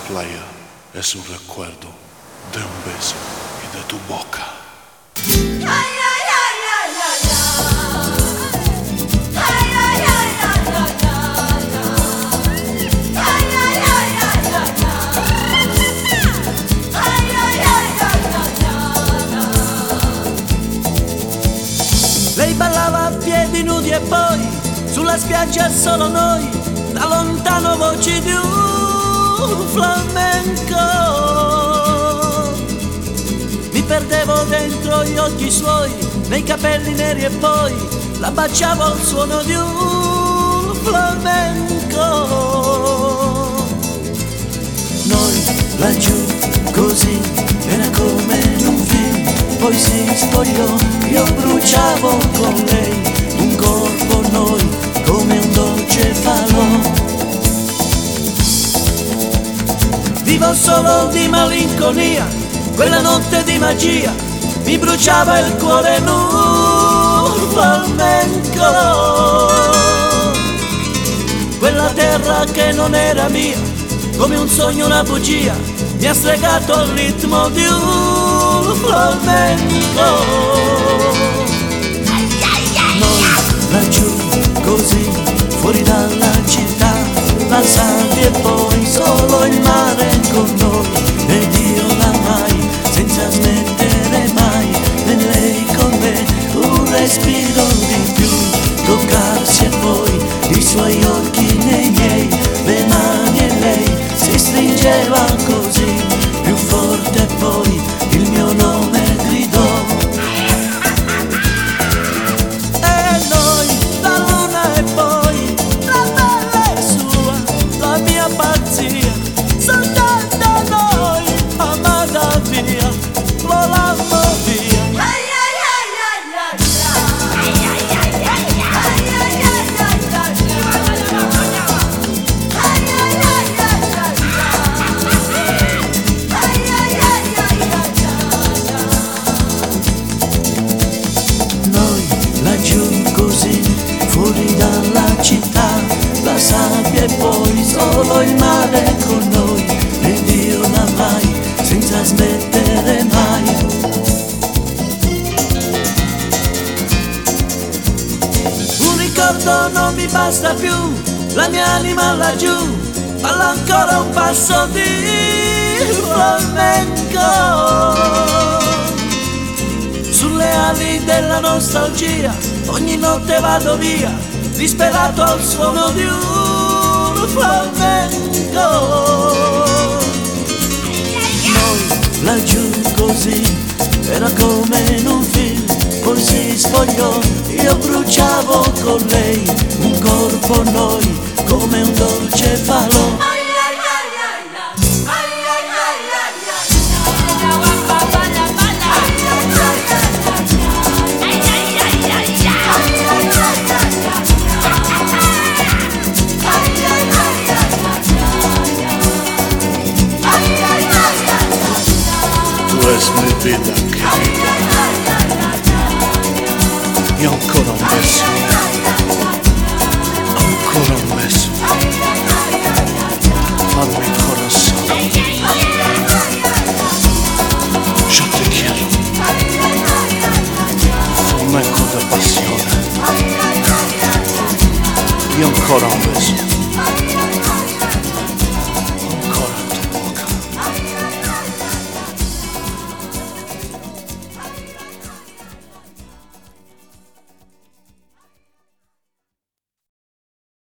playa es un recuerdo de un beso y de tu boca. Lei ballava a piedi nudi e poi sulla spiaggia solo noi, da lontano voci di un flamenco. Mi perdevo dentro gli occhi suoi, nei capelli neri e poi la baciavo al suono di un flamenco. Noi laggiù così era come in un film, poi si spogliò, io bruciavo con lei, un corpo noi come un dolce falò. Vivo solo di malinconia, quella notte di magia mi bruciava il cuore in un flamenco. Quella terra che non era mia, come un sogno, una bugia, mi ha stregato al ritmo di un flamenco. Noi laggiù così, fuori dalla città, la sabbia e poi solo il mare con noi, ed io l'amai senza smettere mai, e lei con me un respiro di più, toccarsi e poi i suoi occhi nei miei, le mani e lei si stringeva così, più forte poi il mio nome gridò. E noi, la luna e poi la bella è sua, la mia pazzia, soltanto noi, amata via, volammo via. Fuori dalla città, la sabbia e poi solo il mare con noi, ed io l'amai senza smettere mai. Un ricordo non mi basta più, la mia anima laggiù balla ancora un passo di flamenco. Sulle ali della nostalgia ogni notte vado via, disperato al suono di un flamenco. Noi laggiù così, era come in un film, poi si spogliò, io bruciavo con lei, un corpo noi, come un dolce falò. Es mi vida querida, y ancora un beso